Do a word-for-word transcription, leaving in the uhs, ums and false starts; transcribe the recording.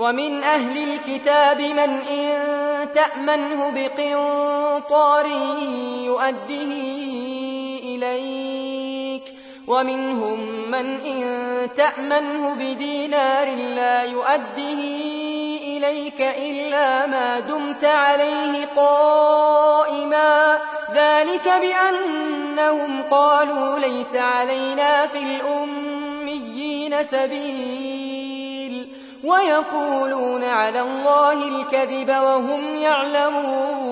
ومن أهل الكتاب من إن تأمنه بقنطار يؤده إليك، ومنهم من إن تأمنه بدينار لا يؤده إليك إلا ما دمت عليه قائما، ذلك بأنهم قالوا ليس علينا في الأميين سبيل، ويقولون على الله الكذب وهم يعلمون.